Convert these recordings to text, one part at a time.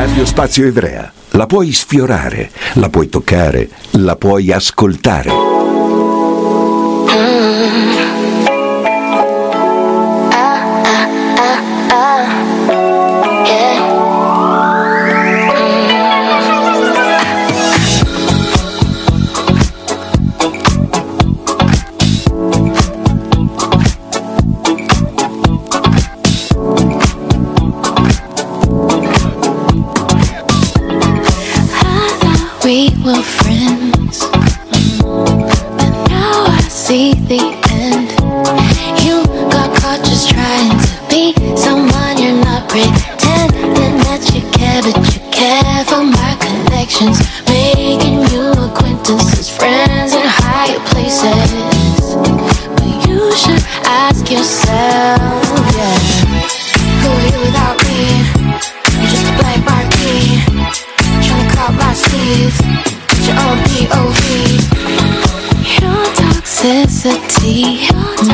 Radio Spazio Ivrea. La puoi sfiorare, la puoi toccare, la puoi ascoltare. We were friends, but now I see the end. You got caught just trying to be someone you're not, pretending that you care, but you care for my connections, making you acquaintances, friends in higher places. But you should ask yourself, yeah, who are you without me? You're just a black marquee, trying to caught my sleeves, put your own POV. Your toxicity,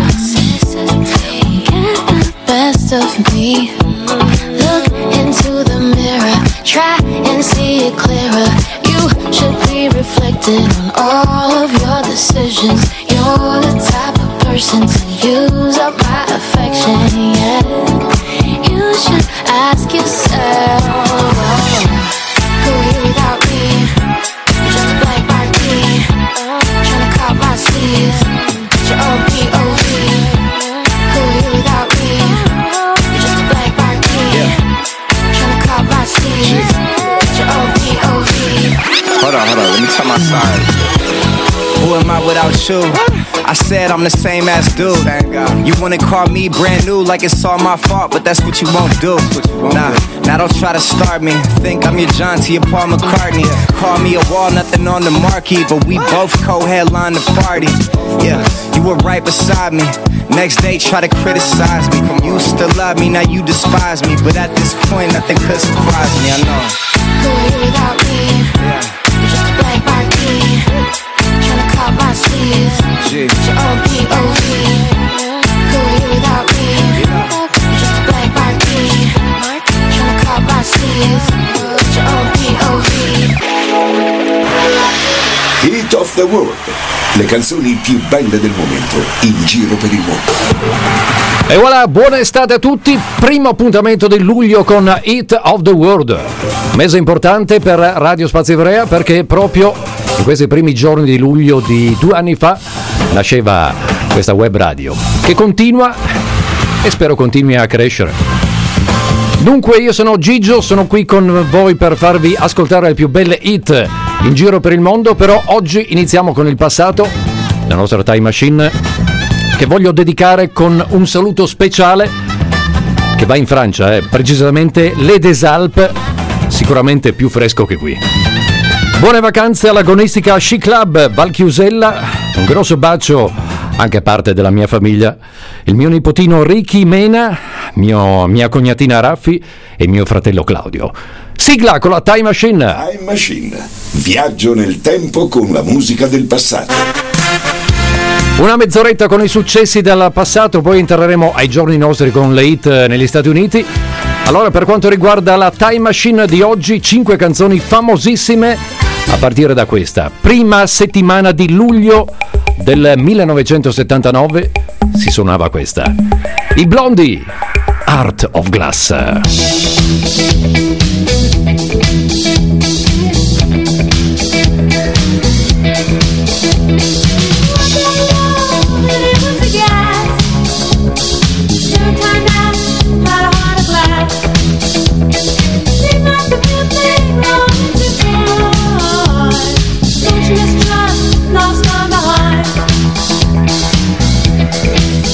get the best of me. Look into the mirror, try and see it clearer. You should be reflected on all of your decisions. You're the type of person to use up my affection, yeah. You should ask yourself, who are you without me? You're just a black marquee, trying to caught my sleeves, put your own POV. Who are you without me? You're just a black marquee, trying to caught my sleeves, put your own POV. Hold on, let me tell my side. Who am I without you? I said I'm the same as dude. You wanna call me brand new like it's all my fault, but that's what you won't do. Nah, now don't try to start me. Think I'm your John T. or Paul McCartney. Call me a wall, nothing on the marquee, but we both co-headline the party. Yeah, you were right beside me. Next day try to criticize me. You used to love me, now you despise me, but at this point nothing could surprise me, I know. Who are you without me? Yeah. You're just a black marquee, tryna caught my sleeves, put your own POV. Who are you without me? You're just a black marquee, tryna caught my sleeves, put your own POV. Hit of the World. Le canzoni più belle del momento in giro per il mondo. E voilà, buona estate a tutti. Primo appuntamento di luglio con Hit of the World. Mese importante per Radio Spazio Ivrea perché proprio in questi primi giorni di luglio di 2 anni fa nasceva questa web radio che continua e spero continui a crescere. Dunque io sono Gigio, sono qui con voi per farvi ascoltare le più belle hit in giro per il mondo, però oggi iniziamo con il passato, la nostra time machine, che voglio dedicare con un saluto speciale che va in Francia, precisamente Les des Alpes, sicuramente più fresco che qui. Buone vacanze all'agonistica Sci Club Valchiusella, un grosso bacio anche a parte della mia famiglia, il mio nipotino Ricky Mena, mia cognatina Raffi e mio fratello Claudio. Sigla con la Time Machine. Time Machine. Viaggio nel tempo con la musica del passato. Una mezz'oretta con i successi del passato, poi entreremo ai giorni nostri con le hit negli Stati Uniti. Allora, per quanto riguarda la Time Machine di oggi, 5 canzoni famosissime a partire da questa. Prima settimana di luglio del 1979 si suonava questa. I Blondie, Art of Glass.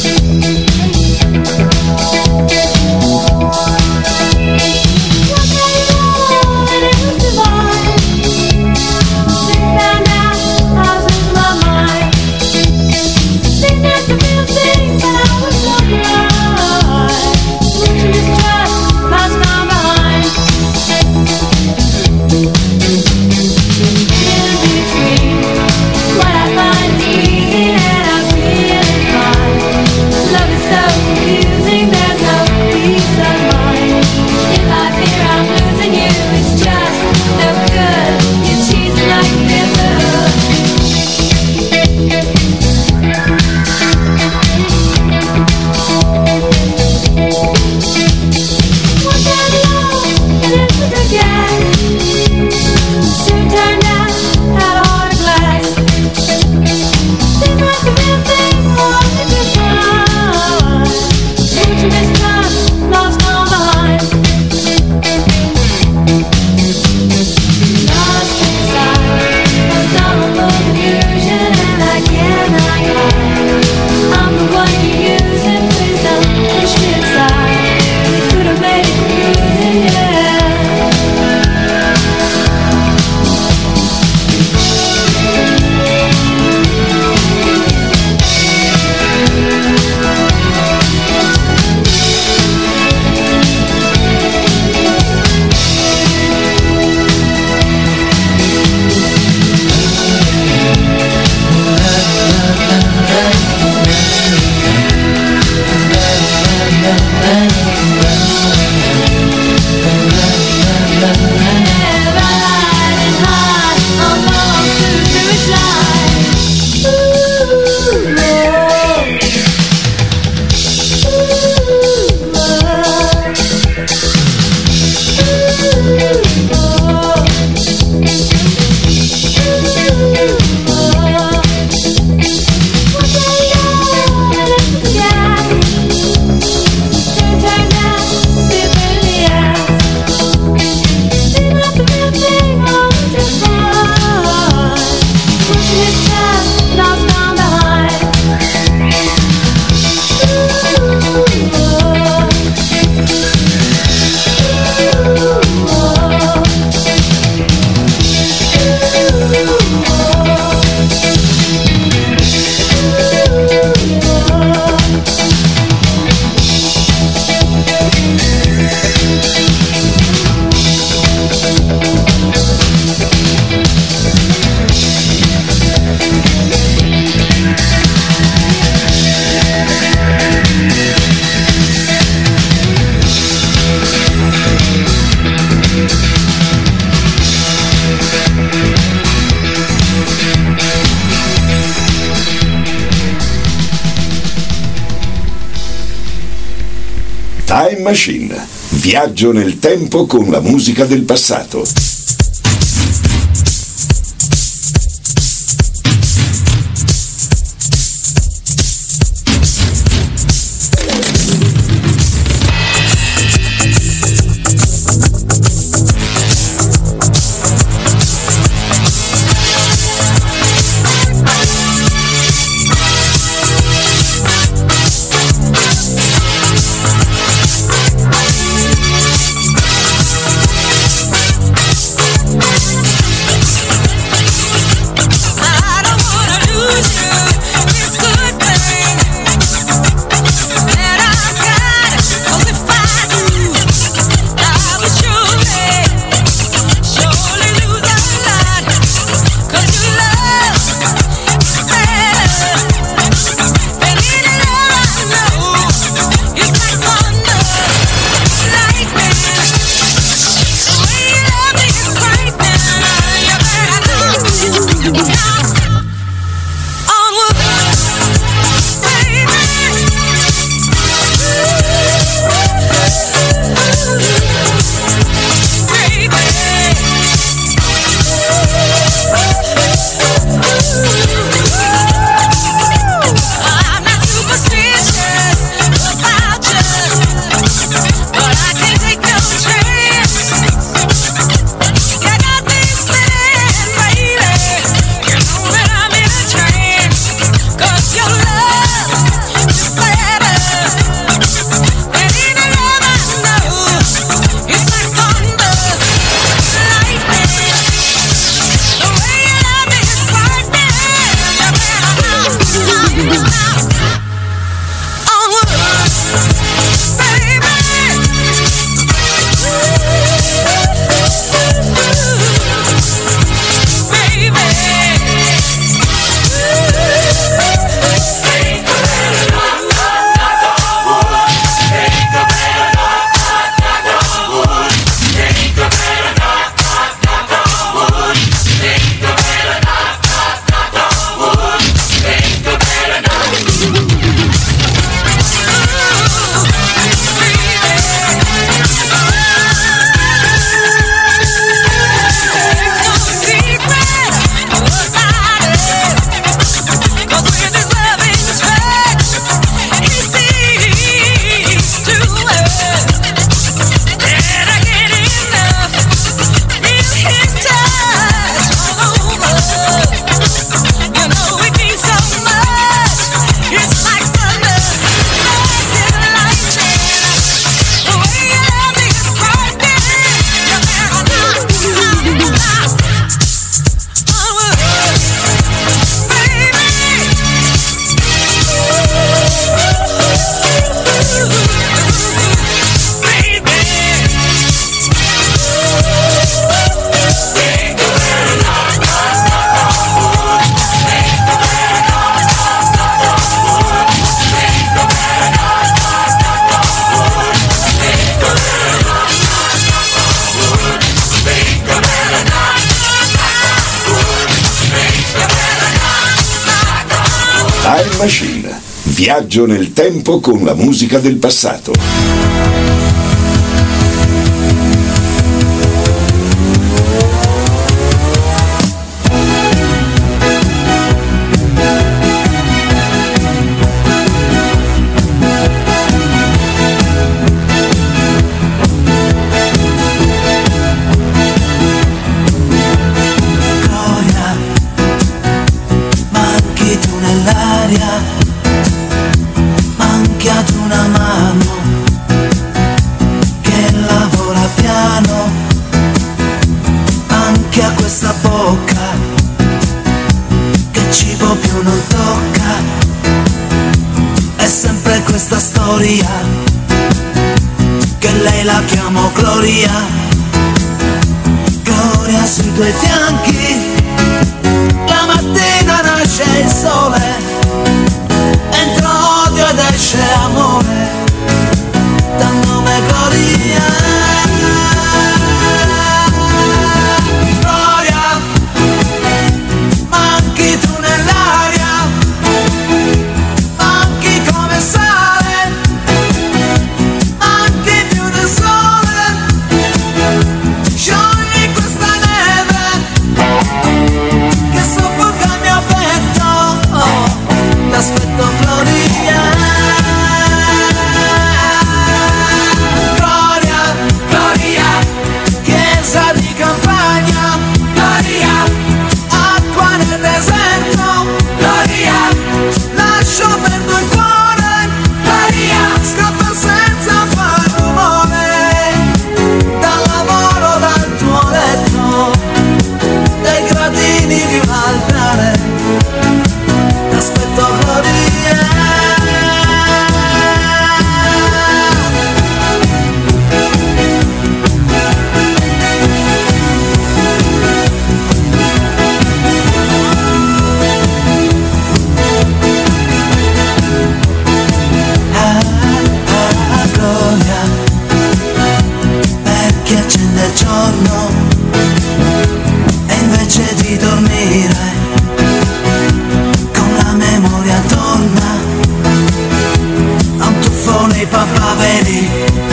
Okay. Time Machine. Viaggio nel tempo con la musica del passato. Time Machine. Viaggio nel tempo con la musica del passato. Manchi ad una mano che lavora piano, anche a questa bocca che cibo più non tocca. È sempre questa storia che lei la chiamo Gloria. Gloria sui tuoi fianchi, la mattina nasce il sole, entra odio ed esce amore, dal nome Gloria. Gloria, manchi tu nell'aria, manchi come sale, manchi più del sole, sciogli questa neve che soffoca il mio petto. T'aspetto Gloria. Gloria, Gloria, chiesa di campagna, Gloria, acqua nel deserto, Gloria, lascio perdo il cuore, Gloria, scappa senza far rumore, dal lavoro, dal tuo letto, dai gradini di un altare. T'aspetto Gloria. Gloria, perché accende il giorno e invece di dormire con la memoria torna a un tuffo nei papaveri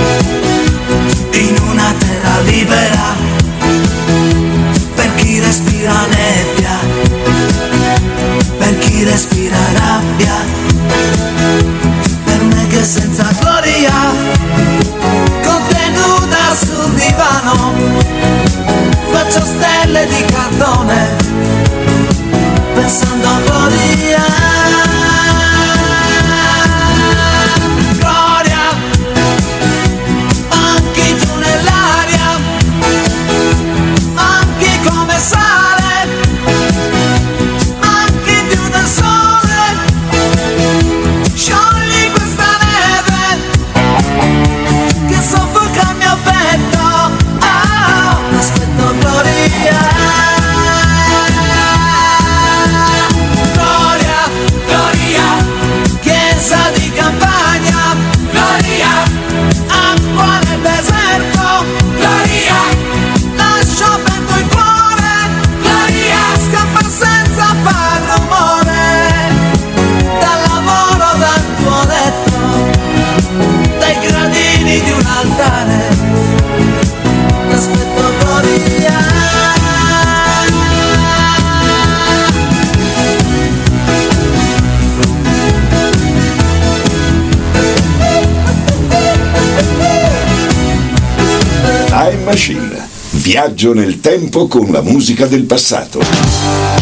in una terra libera, per chi respira nebbia, per chi respira rabbia, per me che senza gloria, con te nuda sul divano, faccio stelle di cartone pensando a Gloria. Gloria, manchi tu nell'aria, manchi come sale, manchi più del sole, sciogli questa neve che soffoca il mio petto. Aspetto Gloria. Di un altare, t'aspetto Gloria. Time Machine. Viaggio nel tempo con la musica del passato.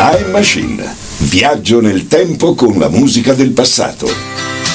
Time Machine. Viaggio nel tempo con la musica del passato.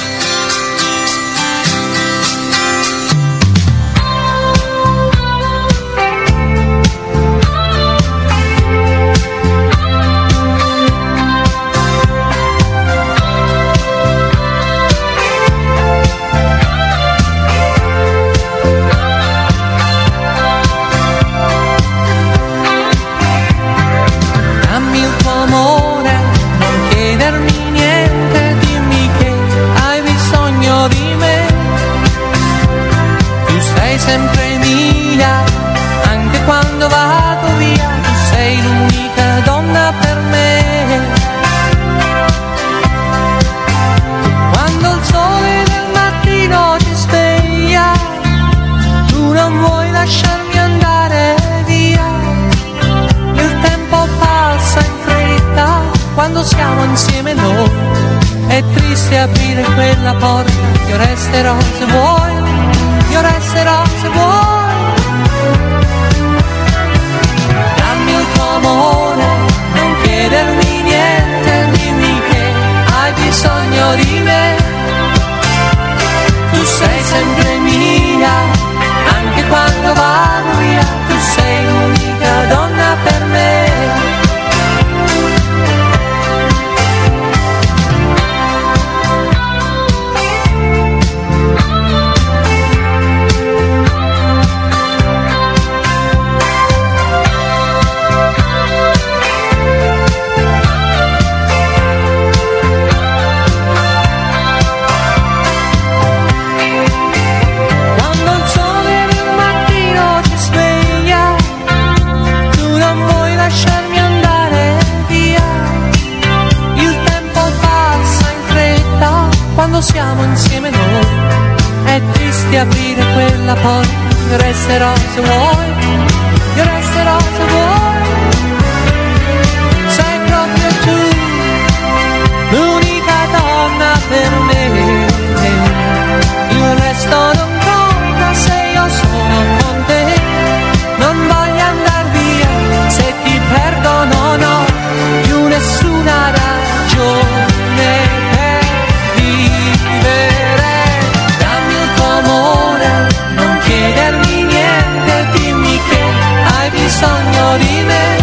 Siamo insieme noi, è triste aprire quella porta, io resterò se vuoi, io resterò se vuoi. Dammi il tuo amore, non chiedermi niente, dimmi che hai bisogno di me. Tu sei sempre mia, anche quando vado via, tu sei l'unica donna per me. Siamo insieme noi, è triste aprire quella porta, io resterò se vuoi, io resterò se vuoi. Sei proprio tu, l'unica donna per me. Il resto non conta se io sono con te. Non voglio andar via, se ti perdo non ho più nessuna ragione. Bisogno di me,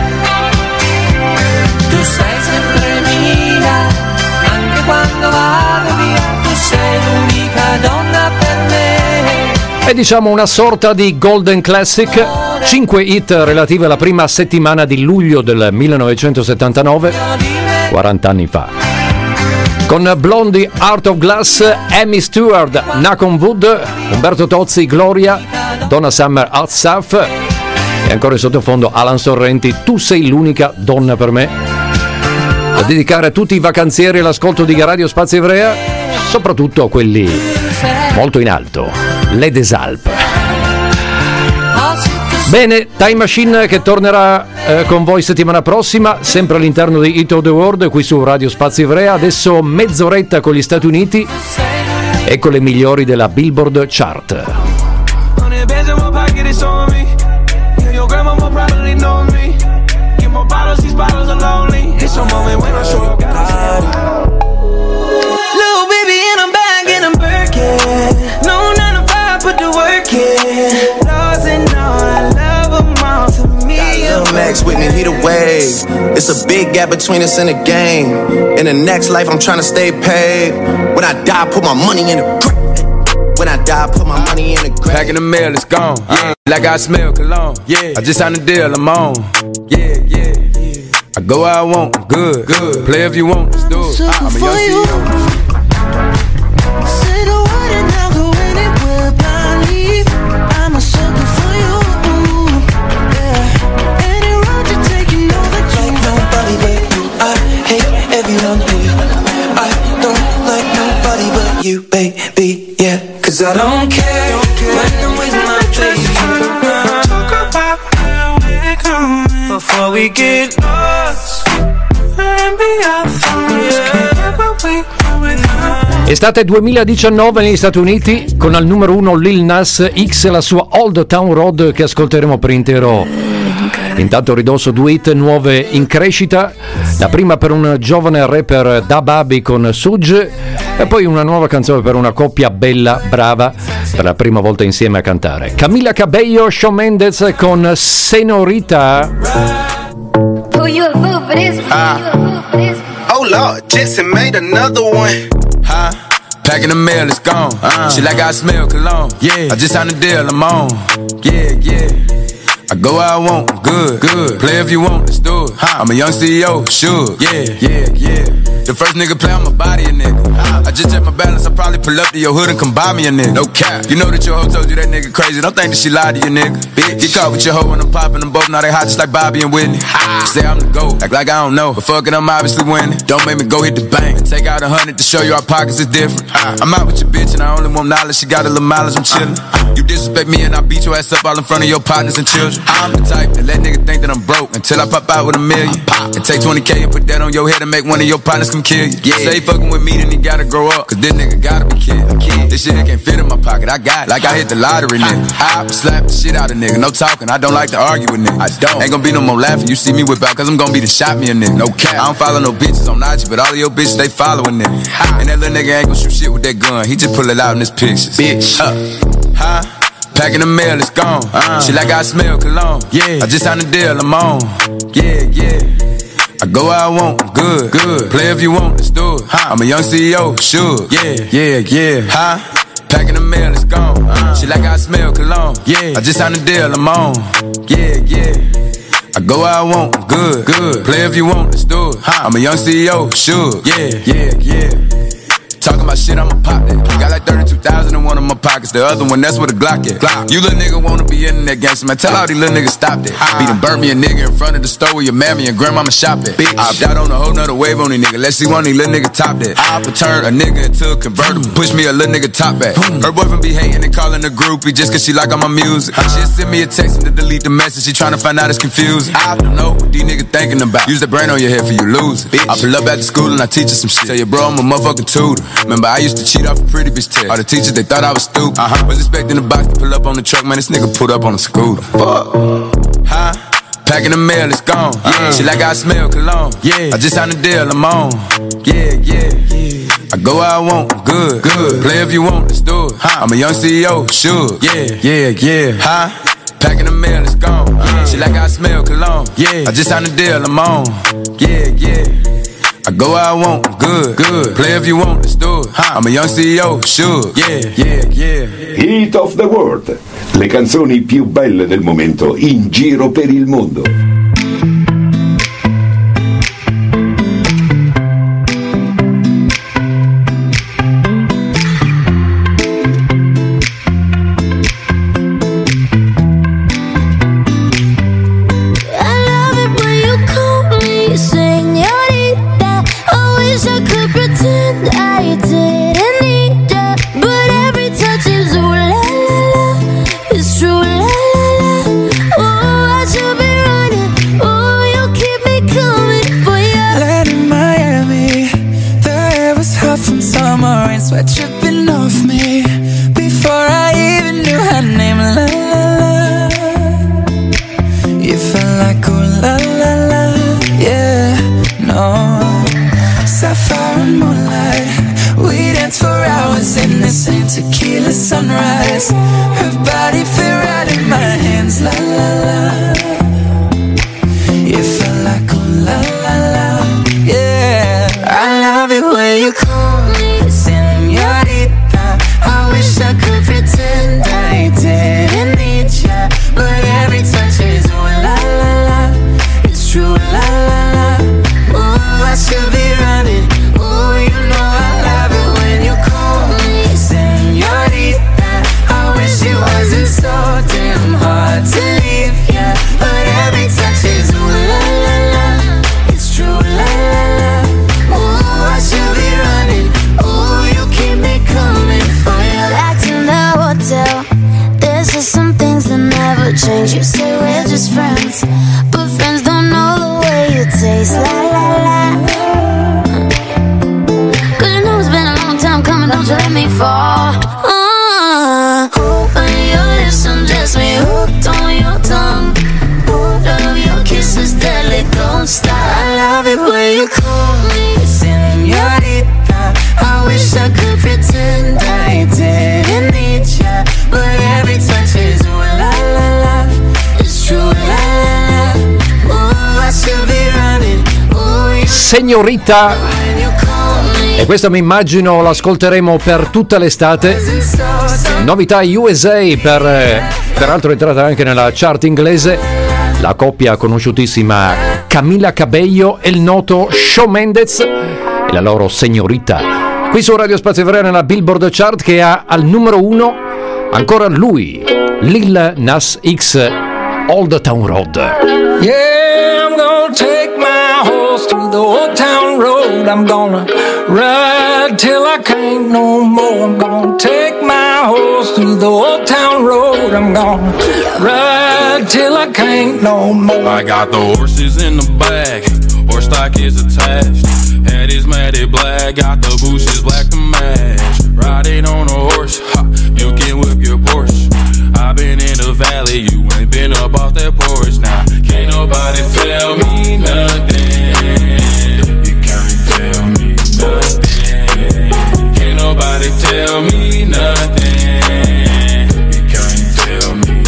tu sei sempre mia, anche quando vado via, tu sei l'unica donna per me. È diciamo una sorta di Golden Classic, 5 hit relative alla prima settimana di luglio del 1979, 40 anni fa. Con Blondie, Heart of Glass, Amy Stewart, Nacon Wood, Umberto Tozzi, Gloria, Donna Summer, Hot Stuff. E ancora in sottofondo Alan Sorrenti, Tu sei l'unica donna per me, da dedicare a tutti i vacanzieri all'ascolto di Radio Spazio Ivrea, soprattutto a quelli molto in alto, Les Des Alpes. Bene, Time Machine che tornerà con voi settimana prossima, sempre all'interno di Hit of the World, qui su Radio Spazio Ivrea. Adesso mezz'oretta con gli Stati Uniti e con le migliori della Billboard Chart. Grandma probably know me. Get more bottles, these bottles are lonely. It's a moment when I show up. Little baby in a bag and I'm Birkin. No 9 to 5, put the work in. Laws and all, I love them all. To me, Lil Max with me, lead the wave. It's a big gap between us and the game. In the next life, I'm trying to stay paid. When I die, put my money in the grave. When I die, put my money in the grave. Back in the mail, it's gone. Yeah. Like I smell cologne. Yeah. I just signed a deal, I'm on. Yeah, yeah, yeah. I go where I want, good, good. Play if you want, let's do it. I'm a young CEO. Say the word and I'll go anywhere blindly. I'm a sucker for you. Yeah. Any road you take, you know that you like nobody but you. I hate everyone here. I don't like nobody but you, baby. Yeah. Cause I don't care when I'm with my baby. Talk about where we're going before we get lost. And be our thoughts. Estate 2019 negli Stati Uniti, con al numero 1 Lil Nas X e la sua Old Town Road, che ascolteremo per intero Intanto ridosso due hit nuove in crescita, la prima per un giovane rapper Da Baby con Suge e poi una nuova canzone per una coppia bella, brava, per la prima volta insieme a cantare. Camila Cabello, Shawn Mendes con Senorita. Oh Lord, Jesse made another one. Packing the mail, it's gone. She like I smell cologne. Yeah, I just signed a deal, I'm on. Yeah, yeah. I go where I want, good, good. Play if you want, let's do it. I'm a young CEO, sure. Yeah, yeah, yeah. The first nigga play on my body, a nigga. I just check my balance, I probably pull up to your hood and come buy me a nigga. No cap. You know that your hoe told you that nigga crazy. Don't think that she lied to you, nigga. Bitch, get caught with your hoe when I'm popping them both. Now they hot just like Bobby and Whitney. You say I'm the GOAT, act like I don't know. But fuck it, I'm obviously winning. Don't make me go hit the bank and take out 100 to show you our pockets is different. I'm out with your bitch and I only want knowledge. She got a little mileage, I'm chillin'. You disrespect me and I beat your ass up all in front of your partners and children. I'm the type that let nigga think that I'm broke until I pop out with $1 million. And take 20K and put that on your head and make one of your partners come kill you. Yeah. Say fucking with me, then he gotta grow up, cause this nigga gotta be killed. This shit can't fit in my pocket, I got it. Like I hit the lottery, nigga. I slap the shit out of nigga, no talking, I don't like to argue with niggas. I don't. Ain't gonna be no more laughing, you see me whip out, cause I'm gonna be the shot me a nigga. No cap. I don't follow no bitches on IG, but all of your bitches, they following nigga. And that little nigga ain't gonna shoot shit with that gun, he just pull it out in his pictures. Bitch. Packing the mail, it's gone. She like I smell cologne. Yeah, I just signed a deal, I'm on. Yeah, yeah. I go where I want, good, good. Play if you want, let's do it. I'm a young CEO, sure. Yeah, yeah, yeah. Packing the mail, it's gone. She like I smell cologne. Yeah, I just signed a deal, I'm on. Yeah, yeah. I go where I want, good, good. Play if you want, let's do it. I'm a young CEO, sure. Yeah, yeah, yeah. Talking about shit, I'ma pop that. Got like 32,000 in one of my pockets. The other one, that's where the Glock at. You little nigga wanna be in that gangster, man. Tell all these little niggas stop that. Beat and burn me a nigga in front of the store where your mammy and grandmama shop at. I opt out on a whole nother wave on these niggas. Let's see one of these little niggas top that. I turn a nigga into a convertible. Push me a little nigga top back. Her boyfriend be hating and calling a groupie just cause she like all my music. She send me a text and to delete the message. She tryna find out it's confusing. I don't know what these niggas thinking about. Use the brain on your head for you lose it. I pull up after school and I teach her some shit. Tell you bro, I'm a motherfucking tutor. Remember I used to cheat off a pretty bitch test. All the teachers, they thought I was stupid. Was expecting the box to pull up on the truck, man. This nigga pulled up on a scooter. Fuck. Packing the mail, it's gone. She like I smell cologne. Yeah, I just signed a deal, I'm on. Yeah, yeah. I go where I want, good, good. Play if you want, let's do it. I'm a young CEO, sure. Yeah, yeah, yeah. Packing the mail, it's gone. She like I smell cologne. Yeah, I just signed a deal, I'm on. Yeah, yeah. I go where I want, good, good. Play if you want, let's do it. I'm a young CEO, sure. Yeah, yeah, yeah. Hit of the World. Le canzoni più belle del momento in giro per il mondo. Sweat dripping off me before I even knew her name. La la la. You felt like oh la la la. Yeah, no. Sapphire and moonlight, we danced for hours in the same tequila sunrise. Her body fit right in my hands. La la la. You felt like oh la la la. Yeah, I love it when you call me señorita. I wish I could pretend I didn't need ya, but every touch is ooh la la la. It's true la la la. Ooh, I should be running. Ooh, you know I love it when you call me señorita. I wish it wasn't so damn hard to leave ya, but every touch is ooh la la la. It's true la la la. Ooh, I should be running. Ooh, you keep me coming for you. Back in the hotel, there's just some things that never change. You say we're just friends, but friends don't know the way you taste. La la la. Cause you know it's been a long time coming, don't you let me fall. When you listen, just me hooked on your tongue. Hooked on your Señorita, e questa mi immagino l'ascolteremo per tutta l'estate. Novità USA, peraltro è entrata anche nella chart inglese, la coppia conosciutissima Camila Cabello e il noto Shawn Mendes e la loro Señorita. Qui su Radio Spazio Ivrea nella Billboard Chart, che ha al numero 1 ancora lui, Lil Nas X, Old Town Road. Yeah, I'm gonna take my horse through the old town road. I'm gonna ride till I can't no more. I'm gonna take my horse through the old town road. I'm gonna ride till I can't no more. I got the horses in the back, horse stock is attached. Head is matted black, got the bushes black to match. Riding on a horse, ha, you can whip your Porsche. I've been in the valley, you ain't been up off that porch. Now, can't nobody tell me nothing. You can't tell me nothing. Can't nobody tell me nothing. You can't tell me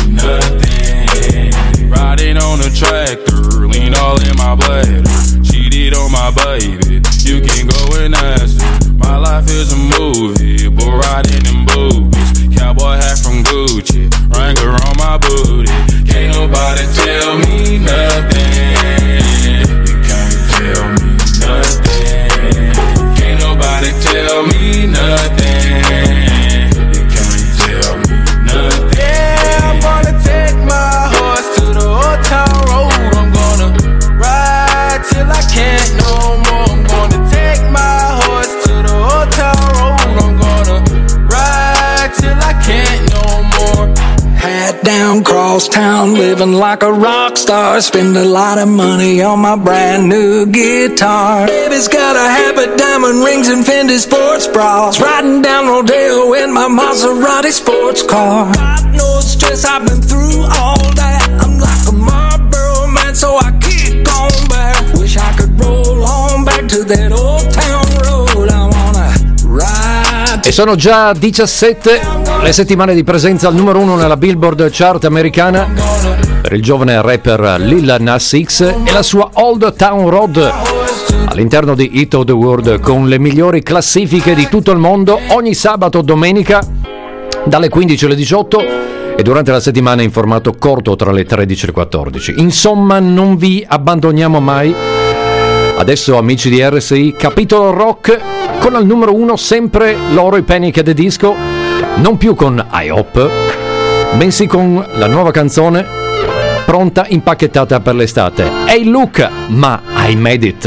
nothing. Riding on a tractor, lean all in my bladder. Cheated on my baby, you can go and ask her. My life is a movie, but riding in boobies. Cowboy hat from Gucci, Wrangler on my booty. Can't nobody tell me nothing. You can't tell me nothing. Can't nobody tell me nothing. You can't tell me nothing. Yeah, I'm gonna take my horse to the old town road. I'm gonna ride till I can't no more. I'm gonna take my horse to the old town road. I'm gonna ride till I can't no more. Hat down, cross town, living like a rock star. Spend a lot of money on my brand new guitar. Baby's got a habit, diamond rings and Fendi sports bras. Riding down Rodeo in my Maserati sports car. Got no stress, I've been through all that. I'm like a Marlboro man, so I kick on back. Wish I could roll on back to that old town road. I wanna ride. E sono già 17 le settimane di presenza al numero 1 nella Billboard Chart americana per il giovane rapper Lil Nas X e la sua Old Town Road all'interno di Hit of the World, con le migliori classifiche di tutto il mondo ogni sabato o domenica dalle 15 alle 18 e durante la settimana in formato corto tra le 13 e le 14. Insomma, non vi abbandoniamo mai. Adesso, amici di RSI, capitolo rock con al numero 1 sempre loro, i Panic at the Disco, non più con I Hope, bensì con la nuova canzone pronta, impacchettata per l'estate. Hey Luke, ma I made it.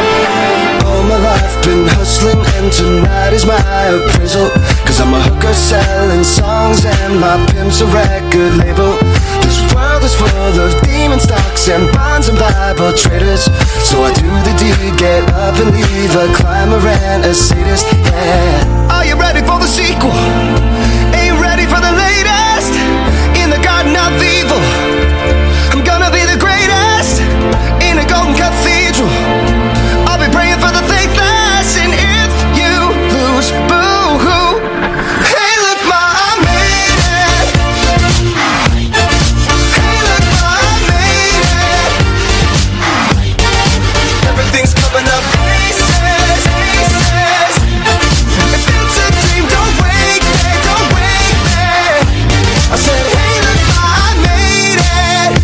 All my life been hustling and tonight is my appraisal. Cause I'm a hooker selling songs and my pimp's a record label. This world is full of demon stocks and bonds and Bible traders. So I do the deed, get up and leave, a climber and a sadist, yeah. Are you ready for the sequel? Ain't ready for the latest? In the garden of evil, I'm gonna be the greatest. In a golden cathedral, I'll be praying for the faithless. And if you lose, boo-hoo. Hey, look, ma, I made it. Hey, look, ma, I made it. Everything's coming up places, places. If it's a dream, don't wake me, don't wake me. I said, hey, look, ma, I made it.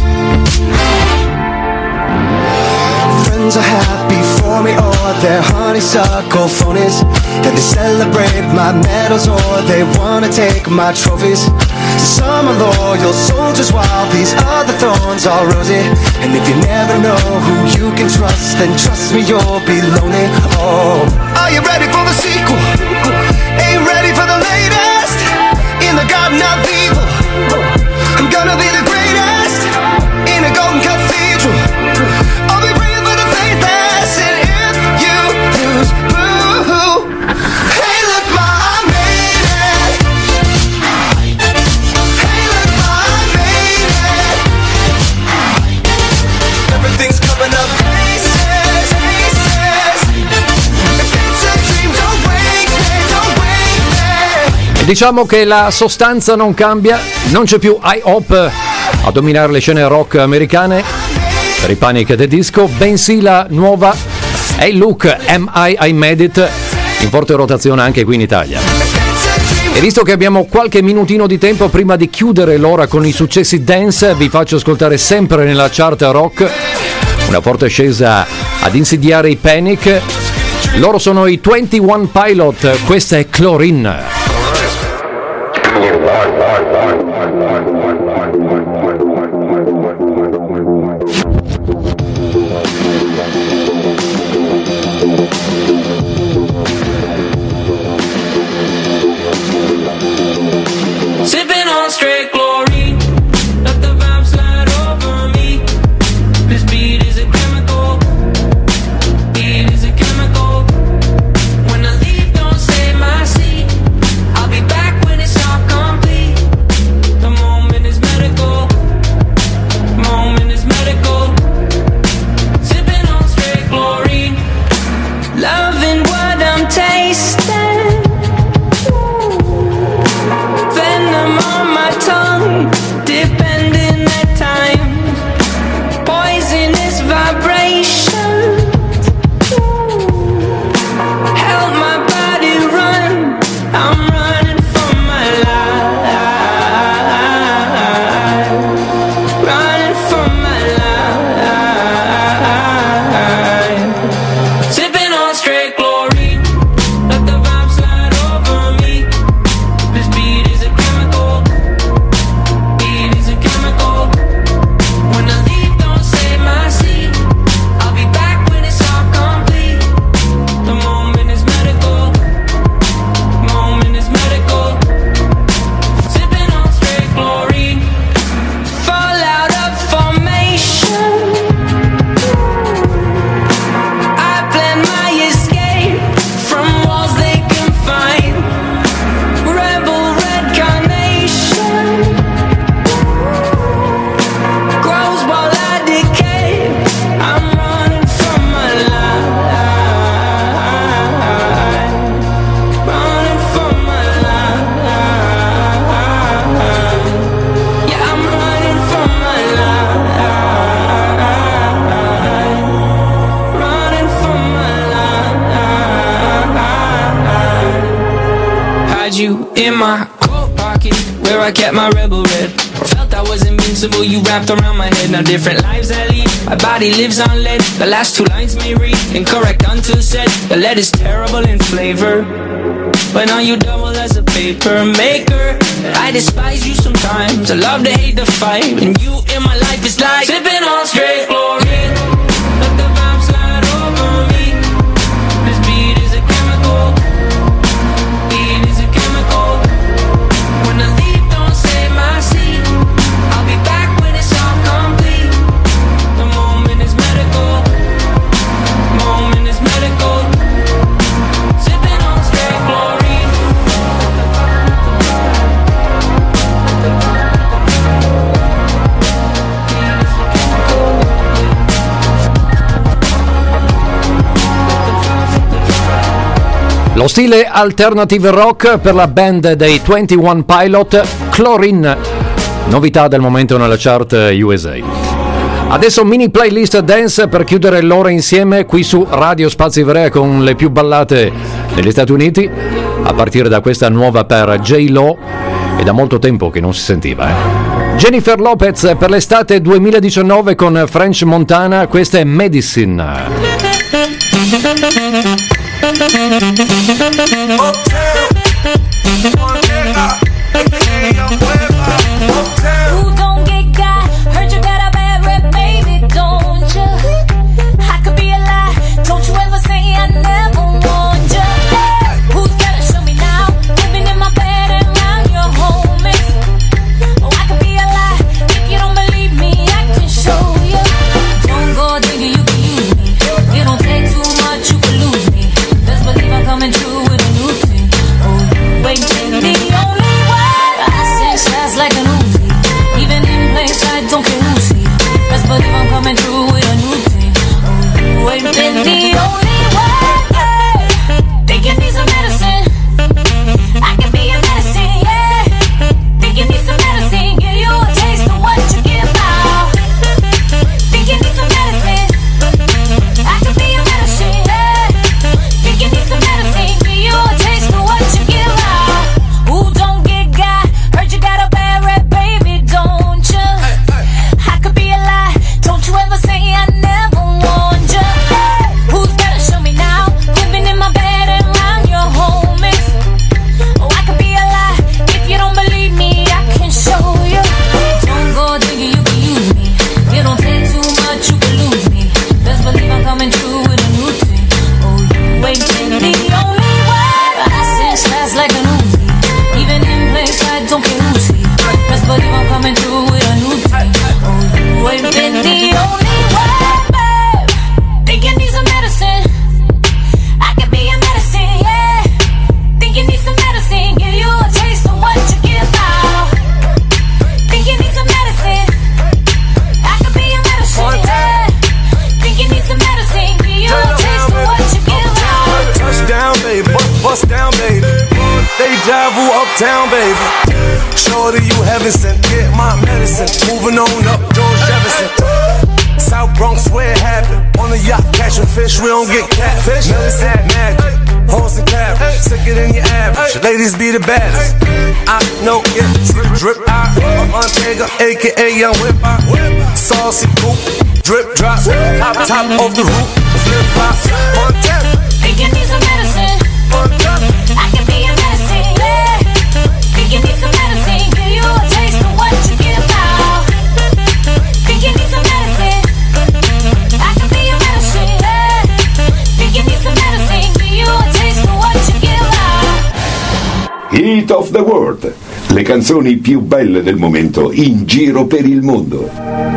Friends are happy for me, or they're honeysuckle phonies, and they celebrate my medals, or they wanna take my trophies. Some are loyal soldiers, while these other thorns are rosy. And if you never know who you can trust, then trust me, you'll be lonely. Oh, are you ready for the sequel? Ain't ready for the latest? In the garden of evil, I'm gonna be the greatest. In a golden cathedral, I'll be praying for the faithless. And if you lose, boo-hoo. Hey, look, ma, I made it. Hey, look, ma, I made it. Everything's coming up places, places. If it's a dream, don't wake me, don't wake me. E diciamo che la sostanza non cambia, non c'è più I Hope a dominare le scene rock americane per i Panic at the Disco, bensì la nuova Hey Luke, I Made It, in forte rotazione anche qui in Italia. E visto che abbiamo qualche minutino di tempo prima di chiudere l'ora con i successi dance, vi faccio ascoltare sempre nella chart rock una forte scesa ad insidiare i Panic. Loro sono i 21 Pilot, questa è Chlorine. Sipping on straight chlorine, let the vibe slide over me. This beat is a chemical, beat is a chemical. When I leave, don't save my seat. I'll be back when it's all complete. The moment is medical, moment is medical. Sipping on straight chlorine, loving what I'm tasting. Venom on my tongue, depending at times. Poisonous vibrations help my body run. I'm running for my life, running for my life. Sipping on straight chlorine, let the vibe slide over me. This beat is a chemical, beat is a chemical. When I leave, don't save my seat. I'll be back when it's all complete. The moment is medical, moment is medical. Sipping on straight chlorine, fall out of formation. I plan my escape from walls they can find. Rebel red carnation grows while I decay. I'm running from my life, running from my life. Yeah, I'm running from my life, running from my life. Had you in my coat pocket where I kept my rebel red. Felt I was invincible, you wrapped around my head. Now different lives I lead, my body lives on lead. The last two lines may read incorrect until said. The lead is terrible in flavor, but now you double as a paper maker. I despise you sometimes, I love to hate the fight. And you in my life is like sipping on straight chlorine. Let the vibe slide over me. This beat is a chemical, beat is a chemical. When I leave, don't save my seat. I'll be back when it's all complete. The moment is medical, moment is medical. Sipping on straight chlorine. Lo stile alternative rock per la band dei 21 Pilot, Chlorine, novità del momento nella chart USA. Adesso mini playlist dance per chiudere l'ora insieme qui su Radio Spazio Ivrea con le più ballate negli Stati Uniti, a partire da questa nuova per J-Lo, e da molto tempo che non si sentiva. Jennifer Lopez per l'estate 2019 con French Montana, questa è Medicine. Ooh, don't get got. Heard you got a bad rep, baby, don't you? I could be a lie. Don't you ever say I never warned you. Who's gotta show me now? Living in my bed and around your homies. Oh, I could be a lie. If you don't believe me, I can show you. Don't go thinking you can use me. You don't take too much, you can lose me. Best believe I'm coming through with a new thing. Oh, you ain't been the only one. I sing shots like an Uzi. Even in place, I don't care who see. Best believe I'm coming through with a new thing. Oh, you ain't been the only one. Yeah. Think you need some medicine? I can be your medicine, yeah. Think you need some medicine? Give you a taste of what you give out. Think you need some medicine? I can be your medicine, yeah. level uptown, baby. Shorty, you heaven sent, get my medicine. Moving on up, George Jefferson. South Bronx, where it happened. On the yacht, catching fish, we don't get catfish. Millicent magic, horse and carriage, sicker than your average. Ladies be the baddest. I know, yeah, drip out. Montega, aka Young Whip. Saucy coupe, drip drop. Top of the roof, flip flop. Montana. Think you need some medicine? I can be your medicine. Yeah. Think you need some medicine? Give you a taste of what you give out. Think you need some medicine? I can be your medicine. Yeah. Think you need some medicine? Give you a taste of what you give out. Hit of the World, le canzoni più belle del momento in giro per il mondo.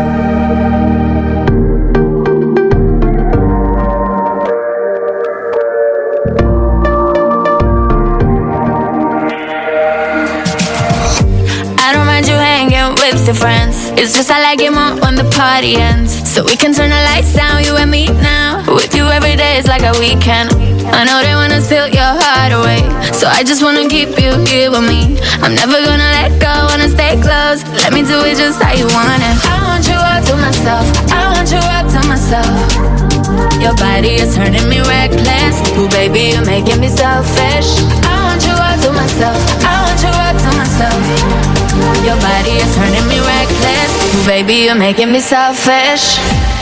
With your friends, it's just I like it more when the party ends. So we can turn the lights down, you and me now. With you every day is like a weekend. I know they wanna steal your heart away, so I just wanna keep you here with me. I'm never gonna let go, wanna stay close. Let me do it just how you want it. I want you all to myself, I want you all to myself. Your body is turning me reckless. Ooh, baby, you're making me selfish. I want you all to myself, I want you all to myself. Your body is turning me reckless. Ooh, baby, you're making me selfish.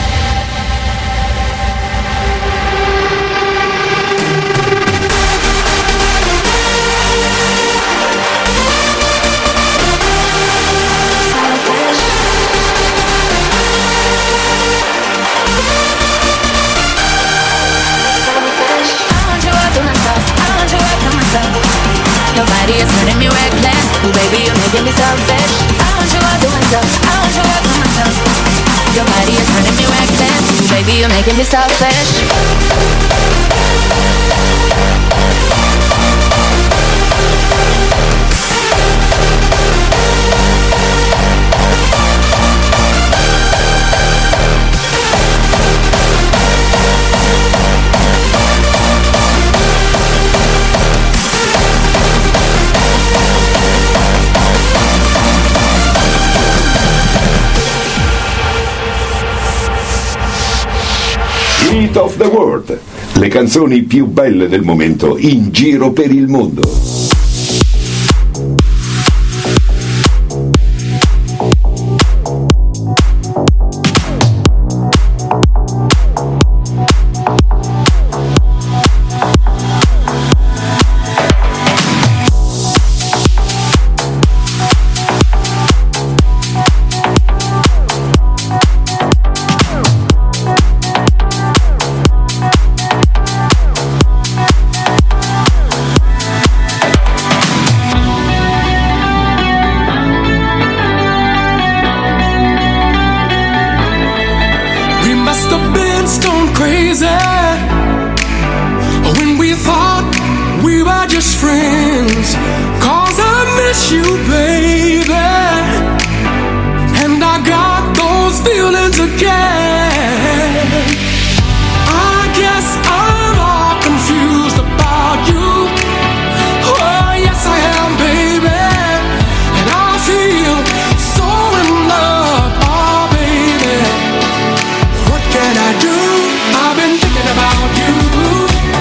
Your body is turning me reckless. Ooh, baby, you're making me selfish. I want you all to myself, I want you all to myself. Your body is turning me reckless. Ooh, baby, you're making me selfish. Hit of the World, le canzoni più belle del momento in giro per il mondo.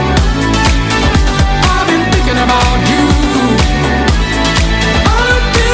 I've been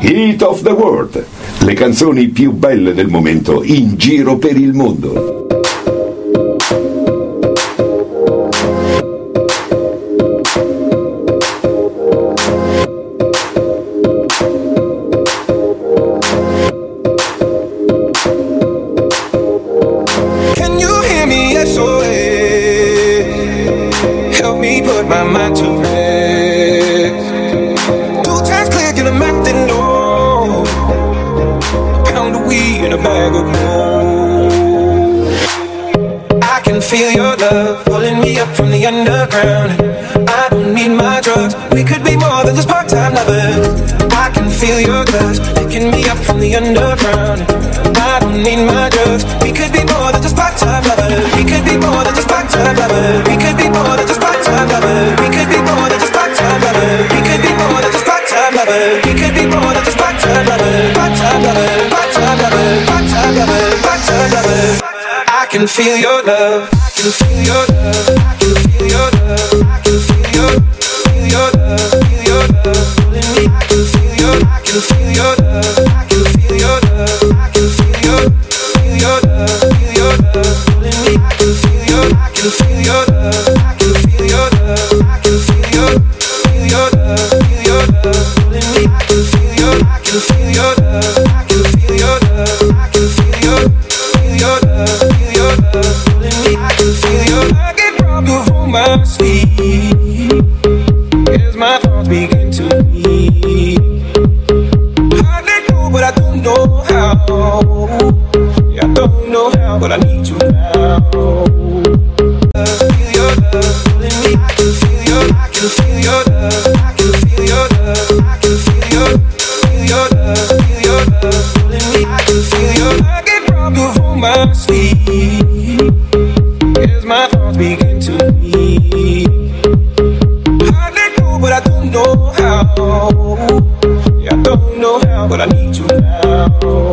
Hit of the World, le canzoni più belle del momento in giro per il mondo. Can you hear me? SOS. Help me put my mind to rest. 2 times click and I'm acting low. A pound of weed and a bag of gold. I can feel your love pulling me up from the underground. I don't need my drugs. We could be more than just part-time lovers. I can feel your touch picking me up from the underground. I don't need my drugs. We could be more than just part-time lovers. We could be more than just part-time lovers. We could be more than just part-time lovers. We could be more than just part-time lovers. We could be more than just part-time lovers. We could be more than just part-time lovers. Part-time lovers. Part-time lovers. Part-time lovers. Part-time lovers. I can feel your love. I can feel your love. I can feel your love. I can feel your love. Feel your love. Pulling me. I can feel your. I can feel your love. I can feel your love. I can feel your love. Feel your love. Pulling me. I can feel your. I can feel your love. I can feel your love. I can feel your love. Feel your love. Pulling me. I can feel your. I can feel your love. I can feel your love. I can feel your love. Feel your love. Pulling me. I can feel your. I get robbed of all my sleep as my thoughts begin to lead. I let go, but I don't know how. Yeah, I don't know how, but I need you now. Feel your love, pulling me. I can feel your, I can feel your love. I can feel your love. I can feel your love, feel your love, pulling me. I can feel your. I get robbed of all my sleep as my thoughts begin to lead. I let go, but I don't know how. Yeah, I don't know how, but I need you now.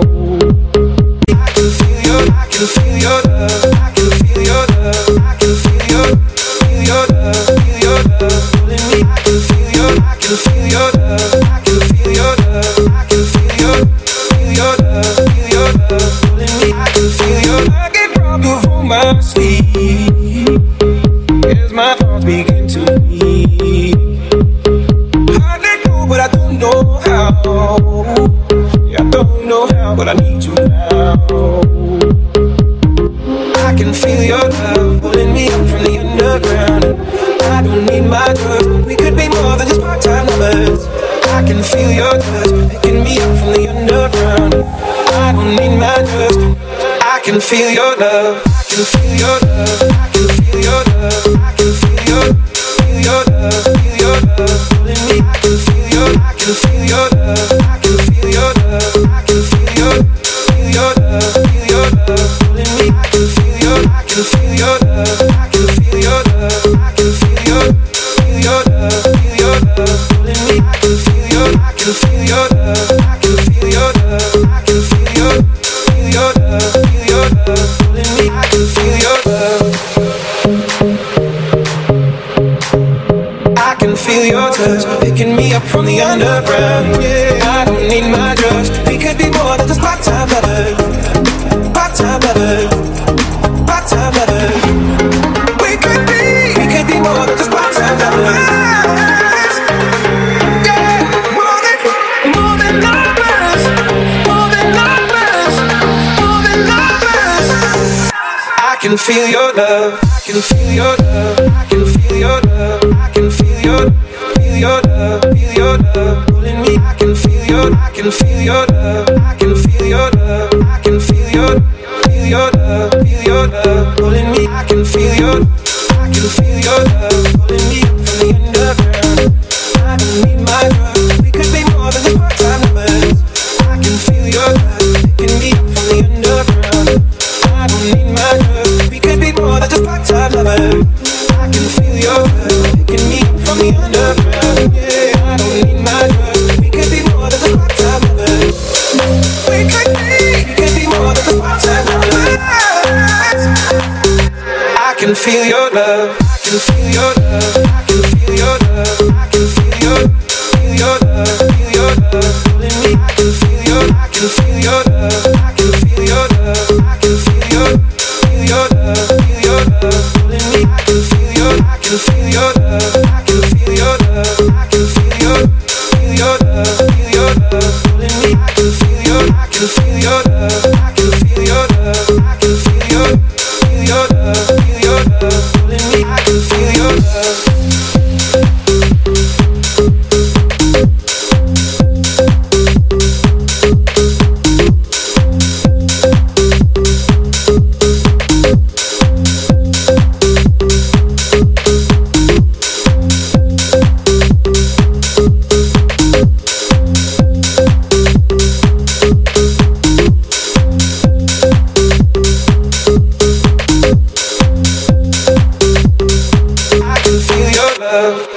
I can feel your, I can feel your love. I can feel your love. I can feel your love, feel your love, pulling me. I can feel your, I can feel your love. I can feel your love. I can feel your love, feel your love, pulling me. I can feel your. I get robbed of all my sleep as my thoughts begin to lead. I let go, but I don't know how. Yeah, I don't know how, but I need you now. I can feel your love pulling me up from the underground. I don't need my drugs. We could be more than just part-time lovers. I can feel your touch picking me up from the underground. I don't need my drugs. I can feel your love. I can feel your love. I can feel your love. I can feel your love. Feel your love, pulling me. I can feel your. I can feel your love. I can feel your love. I can feel your love. Feel your love, pulling me. I can feel your. I can feel your love. I can feel your love. I can feel your love. Feel your love, pulling me. I can feel your. I can feel your love. I can feel your love. I can feel your love. Feel your love, pulling me. I can feel your love. I can feel your touch picking me up from the underground. Yeah, I don't need my drugs. We could be more than just part-time lovers. Part-time lovers. Part-time lovers. We could be more than just part-time lovers. Yeah, more than lovers. More than lovers. More than lovers. I can feel your love. I can feel your love. I can feel your love. I can feel your love. Feel your love, pulling me. I can feel your. I can feel your love. I can feel your love. I can feel your love. Feel your love, pulling me. I can feel your. I can feel your love, pulling me up from the underground. I don't need my drugs. We could be more than just part-time lovers. I can feel your love picking me up from the underground. I don't need my drugs. We could be more than just part-time lovers. I can feel your love picking me up from the underground. Yeah, I don't need my drugs. We could be more than just part-time lovers. We could be more than just part-time lovers. I can feel your love. I can feel your love.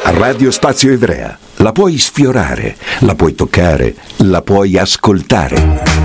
Radio Spazio Ivrea. La puoi sfiorare, la puoi toccare, la puoi ascoltare.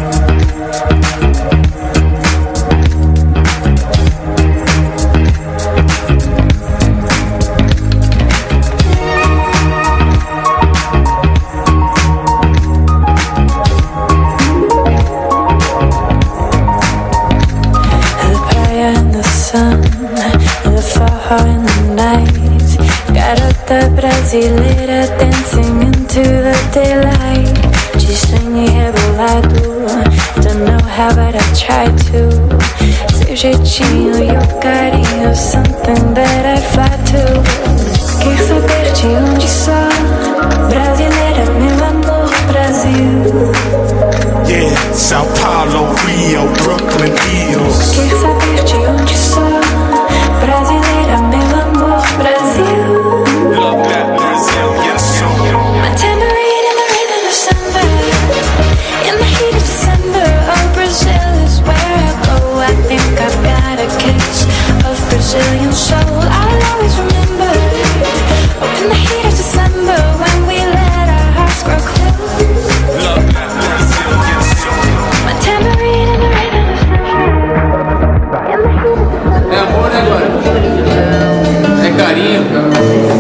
Brasileira dancing into the daylight. Te sonhei rebolado, don't know how but I try to. Seu jeitinho e o carinho, something that I fly to. Quer saber de onde sou? Brasileira, meu amor, Brasil. Yeah, Sao Paulo, Rio, Brooklyn, Hills. Quer saber de onde sou? Brasileira, meu amor, Brasil. Love that Brazilian soul. My tambourine in the rhythm of samba. In the heat of December, oh, Brazil is where I go. I think I've got a case of Brazilian soul. I'll always remember. Oh, in the heat of December, when we let our hearts grow close. Love that Brazilian soul. My tambourine in the rhythm of samba. In the heat of December. É amor, né, mano? É carinho.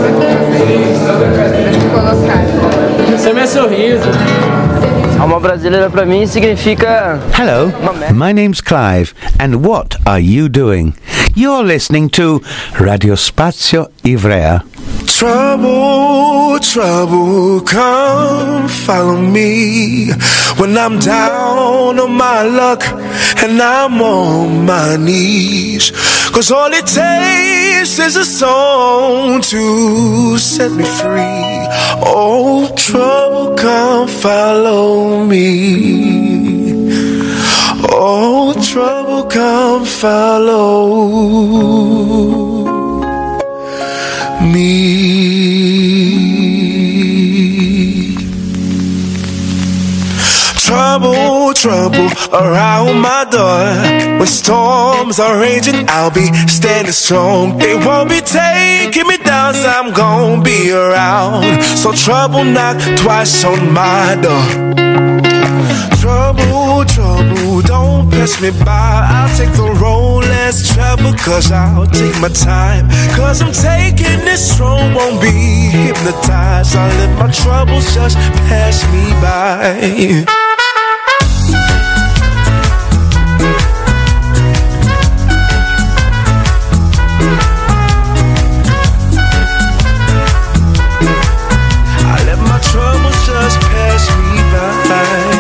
Esse é meu sorriso. Alma brasileira pra mim significa... Hello, my name's Clive, and what are you doing? You're listening to Radio Spazio Ivrea. Trouble, trouble, come follow me when I'm down on my luck and I'm on my knees. 'Cause all it takes is a song to set me free. Oh, trouble, come follow me. Oh, trouble, come follow me. Trouble, trouble around my door. When storms are raging, I'll be standing strong. They won't be taking me down, so I'm gonna be around. So trouble knock twice on my door. Trouble, trouble, don't pass me by. I'll take the road less travel, 'cause I'll take my time. 'Cause I'm taking this strong, won't be hypnotized. I'll let my troubles just pass me by. I let my troubles just pass me by.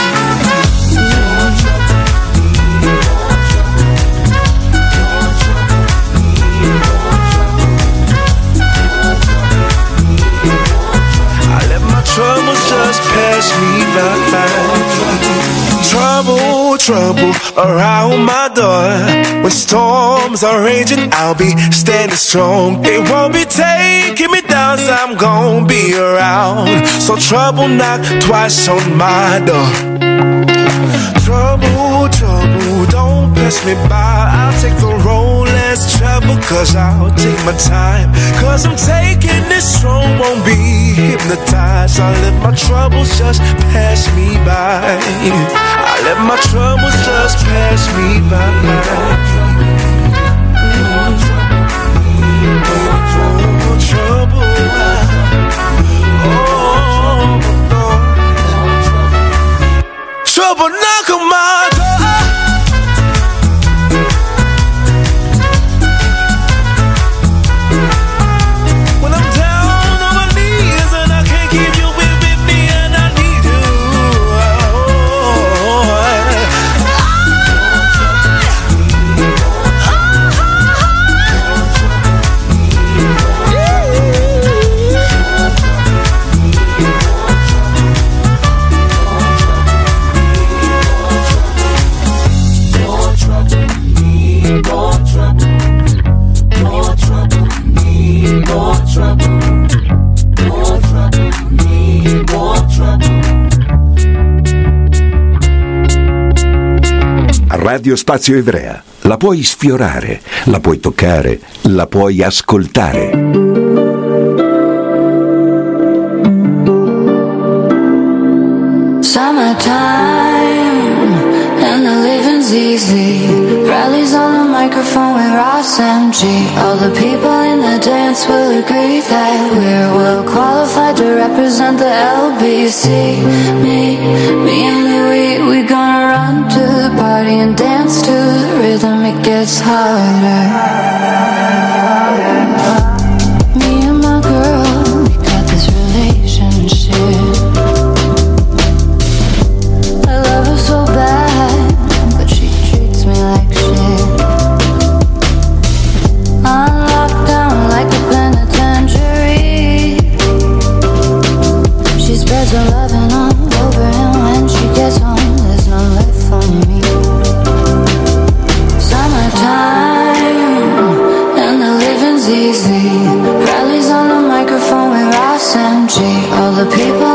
Troubles just pass me by. Trouble, trouble around my door. When storms are raging, I'll be standing strong. They won't be taking me down, so I'm gonna be around. So trouble knock twice on my door. Trouble, trouble, don't pass me by. I'll take the road less travel, 'cause I'll take my time. 'Cause I'm taking this strong, won't be hypnotized. I'll let my troubles just pass me by. I let my troubles just pass me by. Trouble, oh, trouble knock on my door. When I'm down on my knees and I can't keep you with me and I need you. Radio Spazio Ivrea. La puoi sfiorare, la puoi toccare, la puoi ascoltare. Summertime and the living's easy. Rallies on the microphone with Ross and G. All the people in the dance will agree that we're well qualified to represent the LBC. Me and Louis, we gonna run to the party and dance to the rhythm. It gets harder. Me and my girl, we got this relationship. I love her so bad, but she treats me like shit. I'm locked down like a penitentiary. She spreads her loving all over, and when she gets home, there's none left for me. Summertime and the living's easy. Rallies on the microphone with Ross and G. All the people